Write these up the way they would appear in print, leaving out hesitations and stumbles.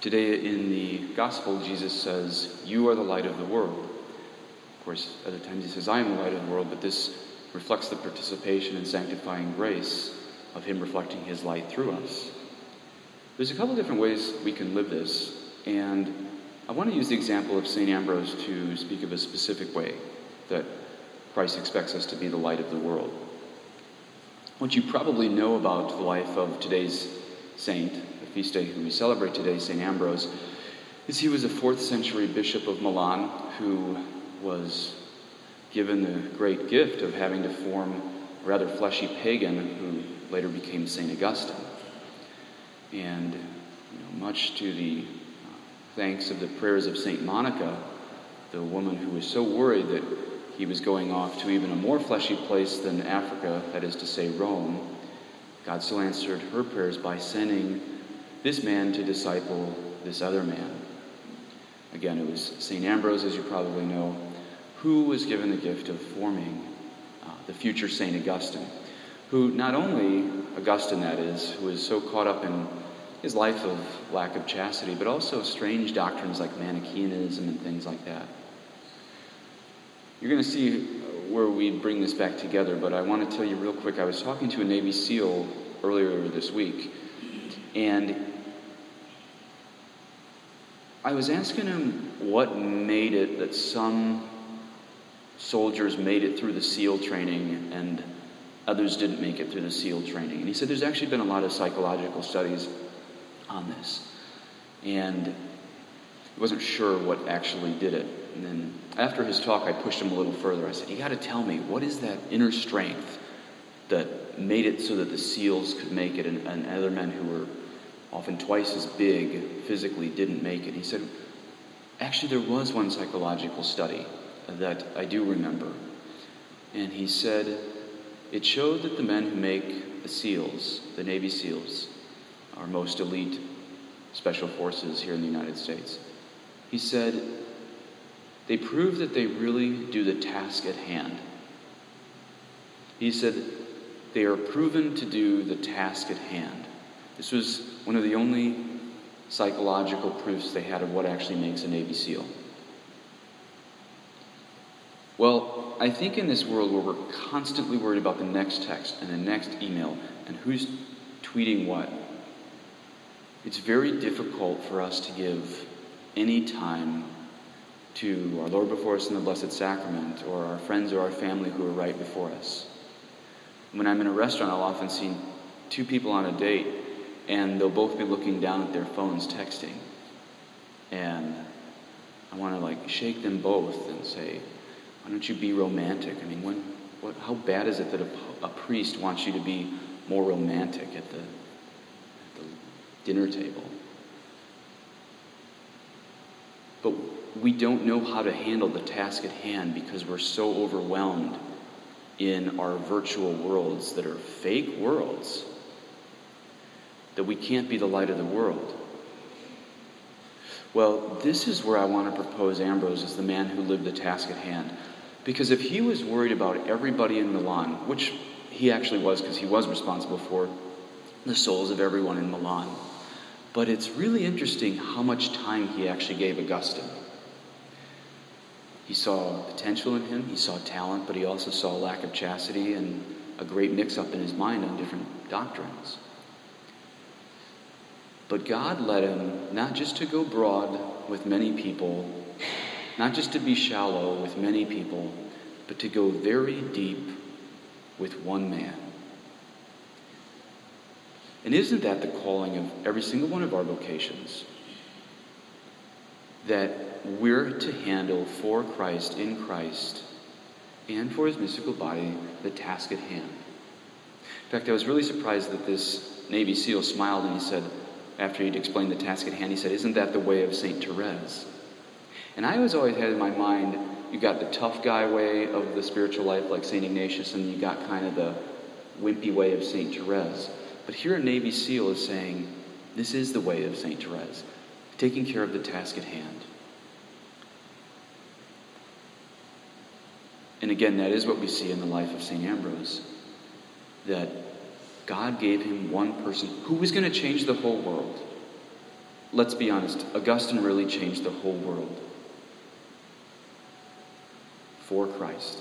Today in the Gospel, Jesus says, "You are the light of the world." Of course, other times he says, "I am the light of the world," but this reflects the participation in sanctifying grace of him reflecting his light through us. There's a couple different ways we can live this, and I want to use the example of St. Ambrose to speak of a specific way that Christ expects us to be the light of the world. What you probably know about the life of today's saint, the feast day who we celebrate today, St. Ambrose, is he was a 4th century bishop of Milan who was given the great gift of having to form a rather fleshy pagan who later became St. Augustine. And much to the thanks of the prayers of St. Monica, the woman who was so worried that he was going off to even a more fleshy place than Africa, that is to say Rome, God still answered her prayers by sending this man to disciple this other man. Again, it was St. Ambrose, as you probably know, who was given the gift of forming the future St. Augustine, who not only, Augustine that is, who was so caught up in his life of lack of chastity, but also strange doctrines like Manichaeanism and things like that. You're going to see where we bring this back together, but I want to tell you real quick, I was talking to a Navy SEAL earlier this week, and I was asking him what made it that some soldiers made it through the SEAL training and others didn't make it through the SEAL training. And he said there's actually been a lot of psychological studies on this, and he wasn't sure what actually did it. And then after his talk, I pushed him a little further. I said, "You got to tell me, what is that inner strength that made it so that the SEALs could make it and other men who were often twice as big physically didn't make it?" He said, "Actually, there was one psychological study that I do remember." And he said, it showed that the men who make the SEALs, the Navy SEALs, our most elite special forces here in the United States, he said, they prove that they really do the task at hand. He said, they are proven to do the task at hand. This was one of the only psychological proofs they had of what actually makes a Navy SEAL. Well, I think in this world where we're constantly worried about the next text and the next email and who's tweeting what, it's very difficult for us to give any time to our Lord before us in the Blessed Sacrament, or our friends or our family who are right before us. When I'm in a restaurant, I'll often see two people on a date, and they'll both be looking down at their phones texting. And I want to shake them both and say, why don't you be romantic? I mean, how bad is it that a priest wants you to be more romantic at the dinner table? But we don't know how to handle the task at hand because we're so overwhelmed in our virtual worlds that are fake worlds that we can't be the light of the world. Well, this is where I want to propose Ambrose as the man who lived the task at hand. Because if he was worried about everybody in Milan, which he actually was because he was responsible for the souls of everyone in Milan, but it's really interesting how much time he actually gave Augustine. He saw potential in him, he saw talent, but he also saw a lack of chastity and a great mix-up in his mind on different doctrines. But God led him not just to go broad with many people, not just to be shallow with many people, but to go very deep with one man. And isn't that the calling of every single one of our vocations? That we're to handle for Christ, in Christ, and for his mystical body, the task at hand. In fact, I was really surprised that this Navy SEAL smiled and he said, after he'd explained the task at hand, he said, "Isn't that the way of St. Therese?" And I always had in my mind, you got the tough guy way of the spiritual life like St. Ignatius, and you got kind of the wimpy way of St. Therese. But here a Navy SEAL is saying, this is the way of St. Therese, taking care of the task at hand. And again, that is what we see in the life of St. Ambrose, that God gave him one person who was going to change the whole world. let's be honest, Augustine really changed the whole world for Christ.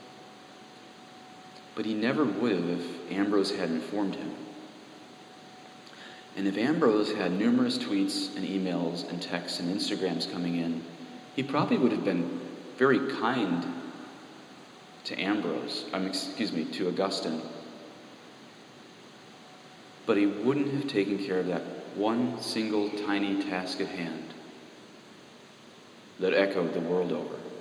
But he never would have if Ambrose had informed him. And if Ambrose had numerous tweets and emails and texts and Instagrams coming in, he probably would have been very kind to Augustine. But he wouldn't have taken care of that one single tiny task at hand that echoed the world over.